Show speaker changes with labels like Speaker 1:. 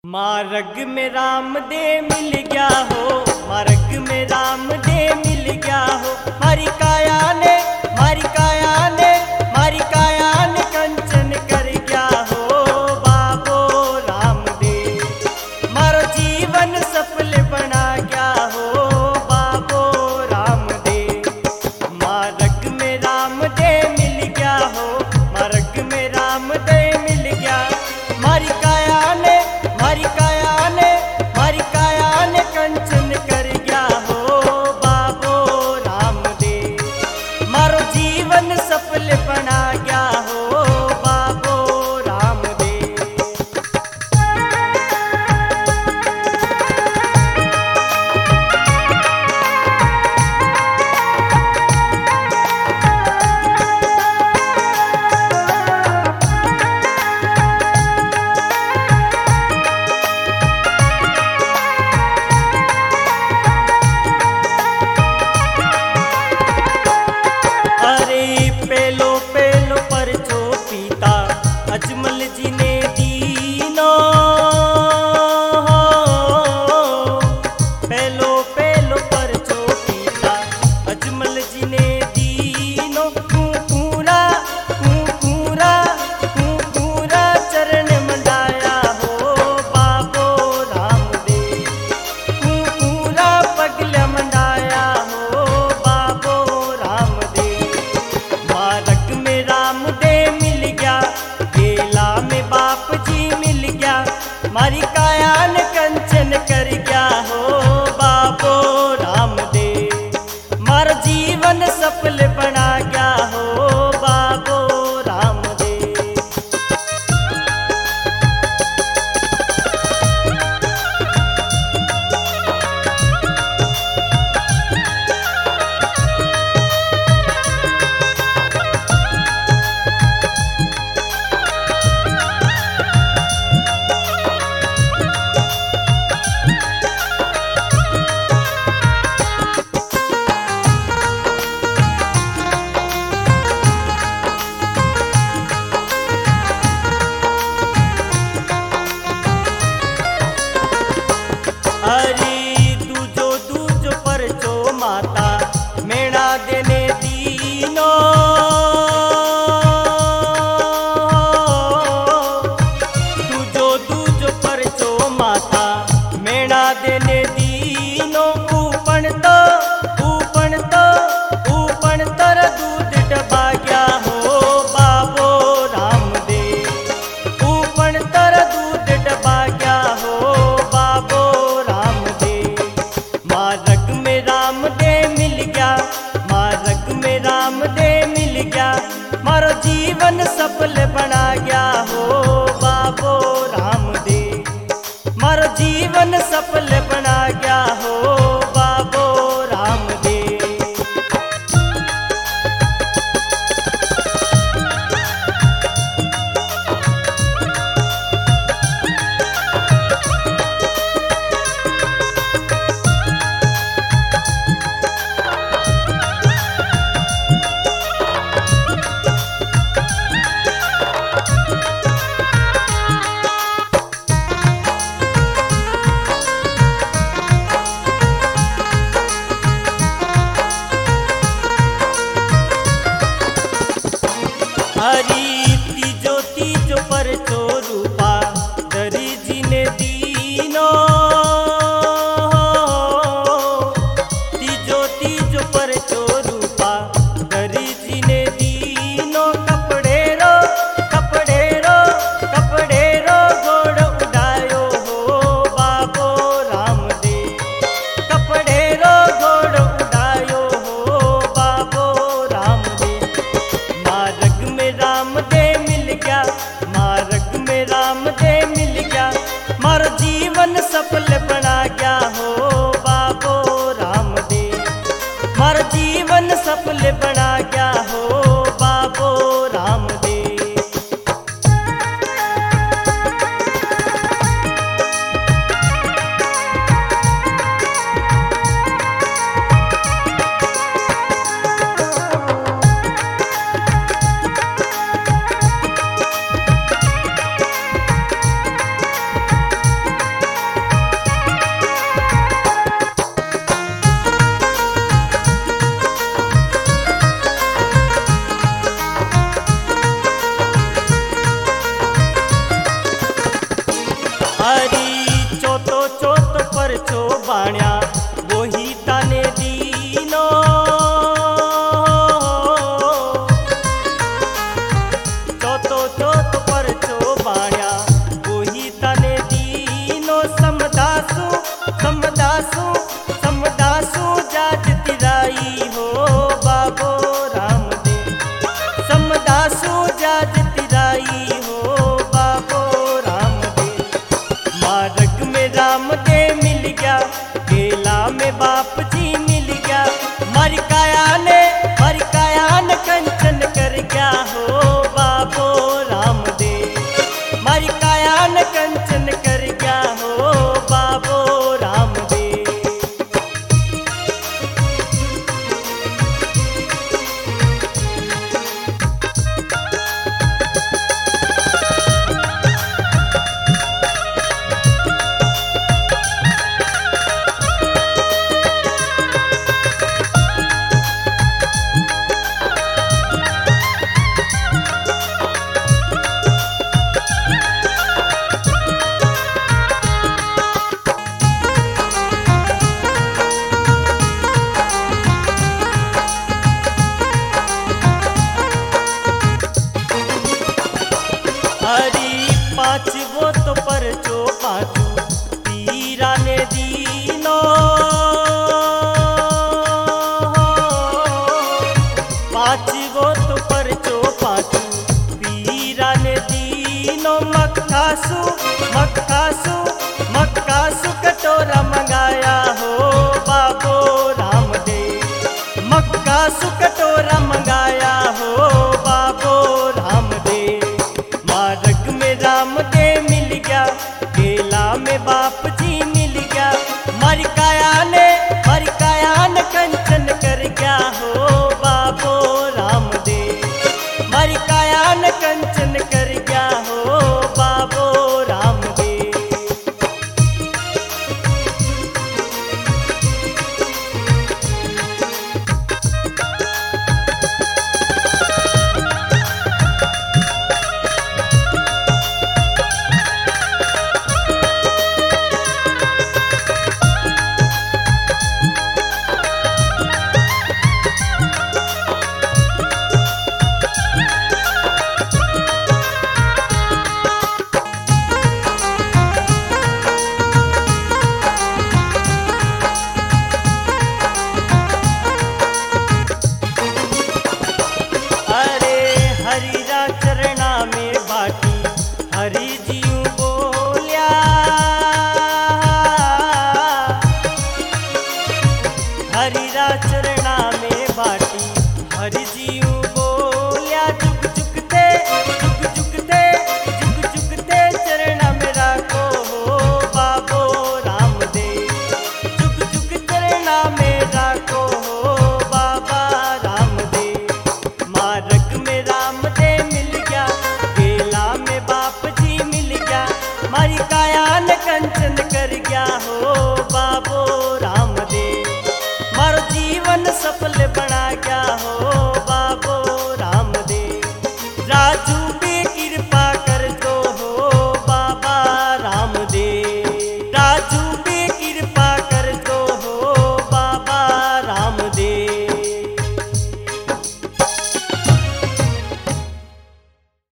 Speaker 1: मार्ग में राम दे मिल गया हो, मार्ग में राम दे मिल गया हो। मारी काया ने कंचन कर गया हो बाबो राम दे। मारो जीवन सफल बना गया हो बाबो राम दे। मार्ग में राम दे मिल गया हो, मार्ग में राम दे मिल गया। मारी काया ने कंचन कर गया हो बाबो राम दे। मारो जीवन सफल बना गया हो बाबो राम दे। पेलो पर जो पीता अजमल जी ने दीनो। पेलो पर जो पीता अजमल जी ने दीनो। पूरा चरण मंडाया हो बाबो राम दे। पूरा पगला मंडाया हो बाबो राम दे। मार्ग में राम दे मिल गया, गेला में बाप जी मिल गया। मारी काया ने कंचन कर गया हो बाबो राम दे। मारो जीवन सफल बना गया हो बाबो राम दे। दूजो पर जो माता मेणा देने दीनो। दूजो पर जो माता मेणा देने दीनो। ऊपन तर दूध डबा गया हो बाबो राम दे। ऊपन तर दूध डबा गया हो बाबो राम दे। मार्ग में राम दे मिल गया, मार्ग में राम दे मिल गया। मारो जीवन सफल बना गया हो बाबो राम दे। मारो जीवन सफल बना गया हो बाबो राम दे। हरी चोतो चोत पर चो बाण्या वही ताने दीनो चोतो चोत पर चो बाण्या वही ताने दीनो समदासु समदासु समदासु जाज तिराई हो बाबो रामदेव समदासु जाज तिराई हो बाबो रामदेव मार्ग में रामदेव मिल गया केला में बाप जी मिल गया मर काया ने कंचन कर गया हो बाबो रामदेव मर काया ने कंचन कर गया हो बाबो रामदेव हरी पाँच वो तो पर चो पाँचू पीरा ने दीनो पाँच वो तो पर चो पाँचू पीरा ने दीनो मक्कासु मक्कासु मक्कासु कटोरा मंगाया हो बाबो रामदेव मक्कासु कटोरा मंगाया हो बाबो रामदेव मार्ग में रामदेव मिल गया केला में बाप